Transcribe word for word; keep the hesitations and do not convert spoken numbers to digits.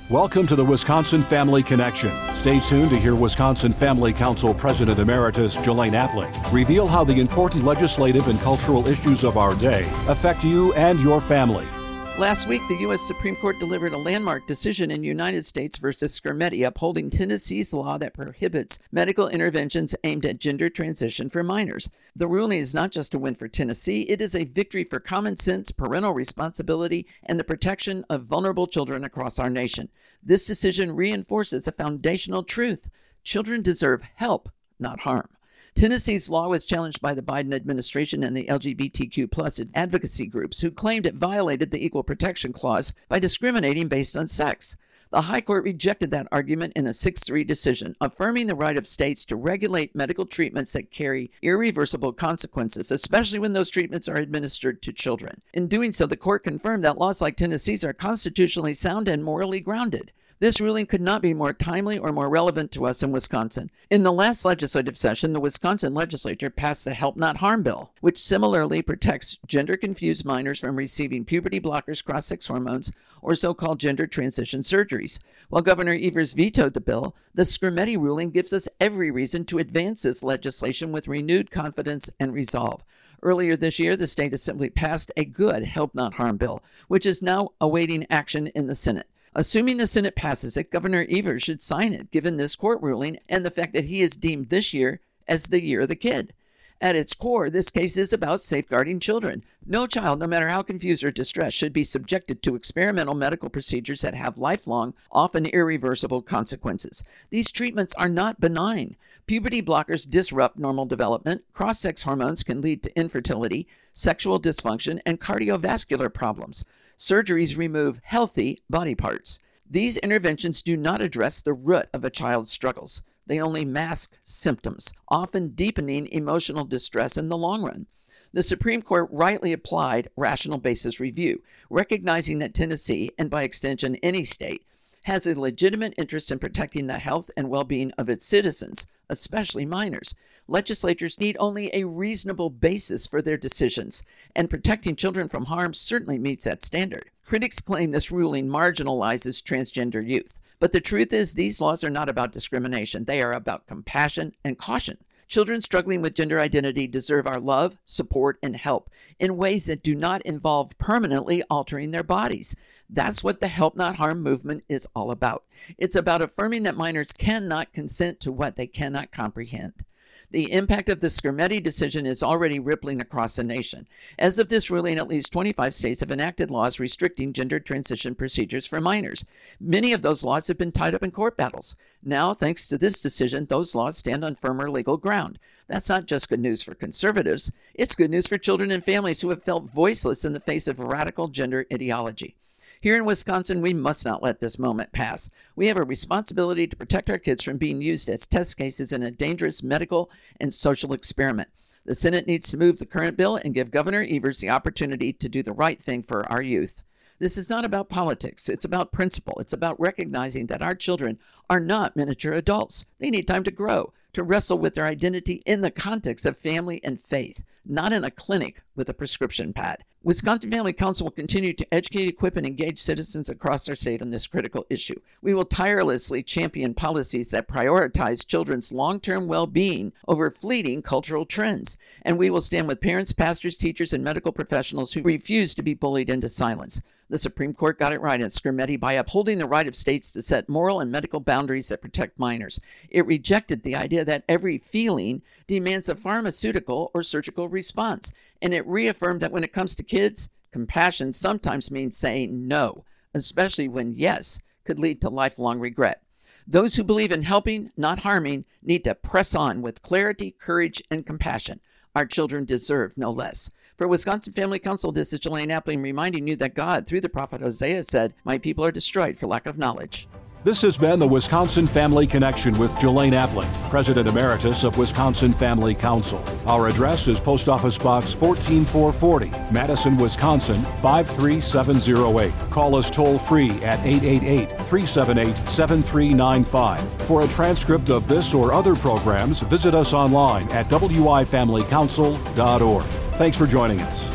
Welcome to the Wisconsin Family Connection. Stay tuned to hear Wisconsin Family Council President Emeritus Jelaine Appling reveal how the important legislative and cultural issues of our day affect you and your family. Last week, the U S Supreme Court delivered a landmark decision in United States versus Skrmetti, upholding Tennessee's law that prohibits medical interventions aimed at gender transition for minors. The ruling is not just a win for Tennessee, it is a victory for common sense, parental responsibility, and the protection of vulnerable children across our nation. This decision reinforces a foundational truth. Children deserve help, not harm. Tennessee's law was challenged by the Biden administration and the L G B T Q plus advocacy groups who claimed it violated the Equal Protection Clause by discriminating based on sex. The High Court rejected that argument in a six three decision, affirming the right of states to regulate medical treatments that carry irreversible consequences, especially when those treatments are administered to children. In doing so, the court confirmed that laws like Tennessee's are constitutionally sound and morally grounded. This ruling could not be more timely or more relevant to us in Wisconsin. In the last legislative session, the Wisconsin legislature passed the Help Not Harm bill, which similarly protects gender-confused minors from receiving puberty blockers, cross-sex hormones, or so-called gender transition surgeries. While Governor Evers vetoed the bill, the Skrmetti ruling gives us every reason to advance this legislation with renewed confidence and resolve. Earlier this year, the state assembly passed a good Help Not Harm bill, which is now awaiting action in the Senate. Assuming the Senate passes it, Governor Evers should sign it, given this court ruling and the fact that he is deemed this year as the year of the kid. At its core, this case is about safeguarding children. No child, no matter how confused or distressed, should be subjected to experimental medical procedures that have lifelong, often irreversible consequences. These treatments are not benign. Puberty blockers disrupt normal development. Cross-sex hormones can lead to infertility, sexual dysfunction, and cardiovascular problems. Surgeries remove healthy body parts. These interventions do not address the root of a child's struggles. They only mask symptoms, often deepening emotional distress in the long run. The Supreme Court rightly applied rational basis review, recognizing that Tennessee, and by extension any state, has a legitimate interest in protecting the health and well-being of its citizens, especially minors. Legislatures need only a reasonable basis for their decisions, and protecting children from harm certainly meets that standard. Critics claim this ruling marginalizes transgender youth, but the truth is these laws are not about discrimination. They are about compassion and caution. Children struggling with gender identity deserve our love, support, and help in ways that do not involve permanently altering their bodies. That's what the Help Not Harm movement is all about. It's about affirming that minors cannot consent to what they cannot comprehend. The impact of the Skrmetti decision is already rippling across the nation. As of this ruling, at least twenty-five states have enacted laws restricting gender transition procedures for minors. Many of those laws have been tied up in court battles. Now, thanks to this decision, those laws stand on firmer legal ground. That's not just good news for conservatives. It's good news for children and families who have felt voiceless in the face of radical gender ideology. Here in Wisconsin, we must not let this moment pass. We have a responsibility to protect our kids from being used as test cases in a dangerous medical and social experiment. The Senate needs to move the current bill and give Governor Evers the opportunity to do the right thing for our youth. This is not about politics. It's about principle. It's about recognizing that our children are not miniature adults. They need time to grow, to wrestle with their identity in the context of family and faith, not in a clinic with a prescription pad. Wisconsin Family Council will continue to educate, equip, and engage citizens across our state on this critical issue. We will tirelessly champion policies that prioritize children's long-term well-being over fleeting cultural trends. And we will stand with parents, pastors, teachers, and medical professionals who refuse to be bullied into silence. The Supreme Court got it right in Skrmetti by upholding the right of states to set moral and medical boundaries that protect minors. It rejected the idea that every feeling demands a pharmaceutical or surgical response. And it reaffirmed that when it comes to kids, compassion sometimes means saying no, especially when yes could lead to lifelong regret. Those who believe in helping, not harming, need to press on with clarity, courage, and compassion. Our children deserve no less. For Wisconsin Family Council, this is Jelaine Appling reminding you that God, through the prophet Hosea, said, "My people are destroyed for lack of knowledge." This has been the Wisconsin Family Connection with Jelaine Appling, President Emeritus of Wisconsin Family Council. Our address is Post Office Box one four four four zero, Madison, Wisconsin five three seven zero eight. Call us toll-free at eight eight eight, three seven eight, seven three nine five. For a transcript of this or other programs, visit us online at w i family council dot org. Thanks for joining us.